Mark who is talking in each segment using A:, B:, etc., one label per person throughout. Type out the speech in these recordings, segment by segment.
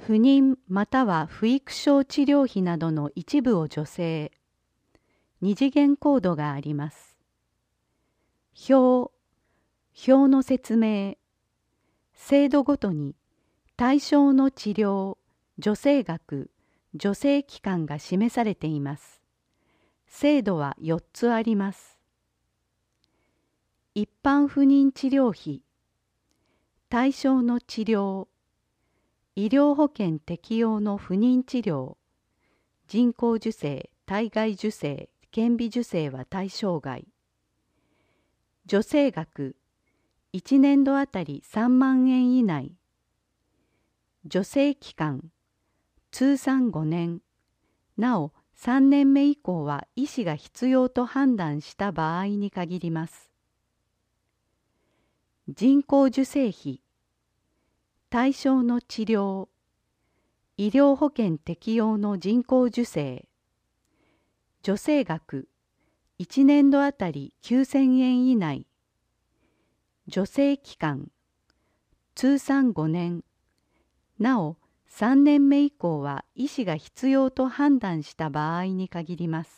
A: 不妊または不育症治療費などの一部を助成。二次元コードがあります。表の説明。制度ごとに対象の治療、助成額、助成期間が示されています。制度は4つあります。一般不妊治療費、対象の治療、医療保険適用の不妊治療、人工授精、体外受精、顕微授精は対象外。助成額、1年度あたり3万円以内。助成期間、通算5年。なお、3年目以降は医師が必要と判断した場合に限ります。人工授精費、対象の治療、医療保険適用の人工授精、助成額、1年度あたり9000円以内。助成期間、通算5年。なお、3年目以降は医師が必要と判断した場合に限ります。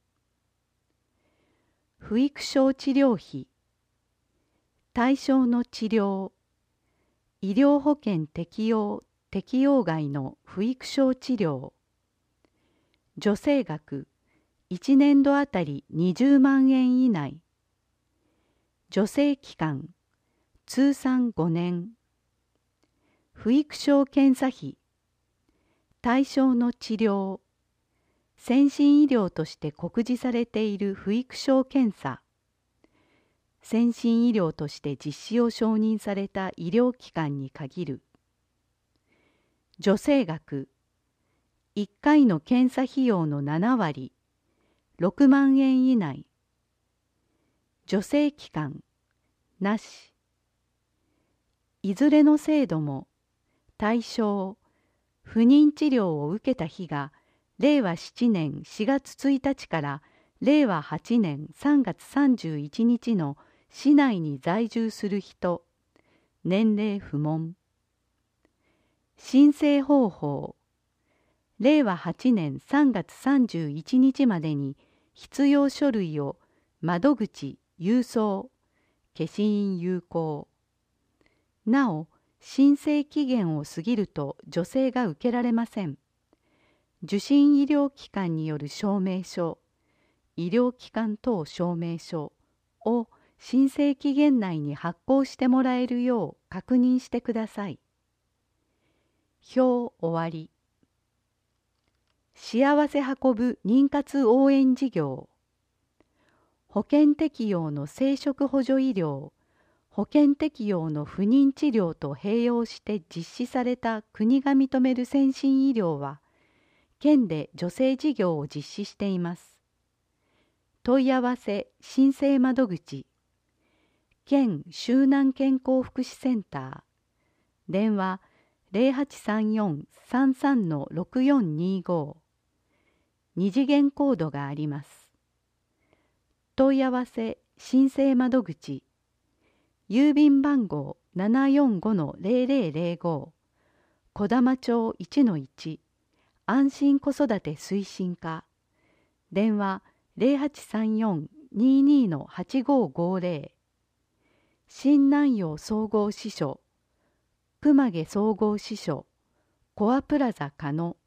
A: 不育症治療費、対象の治療、医療保険適用・適用外の不育症治療、助成額、1年度あたり20万円以内。助成期間、通算5年。不育症検査費、対象の治療、先進医療として告示されている不育症検査、先進医療として実施を承認された医療機関に限る。助成額、1回の検査費用の7割、6万円以内。助成期間、なし。いずれの制度も、対象、不妊治療を受けた日が令和7年4月1日から令和8年3月31日の市内に在住する人、年齢不問。申請方法、令和8年3月31日までに必要書類を窓口、郵送、消印有効。なお、申請期限を過ぎると助成が受けられません。受診医療機関による証明書、医療機関等証明書を申請期限内に発行してもらえるよう確認してください。表終わり。幸せ運ぶ妊活応援事業。保険適用の生殖補助医療、保険適用の不妊治療と併用して実施された国が認める先進医療は、県で助成事業を実施しています。問い合わせ申請窓口、県周南健康福祉センター、電話0834-33-6425、二次元コードがあります。問い合わせ申請窓口、郵便番号745-0005、児玉町 1-1、安心子育て推進課、電話0834-22-8550、新南陽総合支所、熊毛総合支所、コアプラザ加野、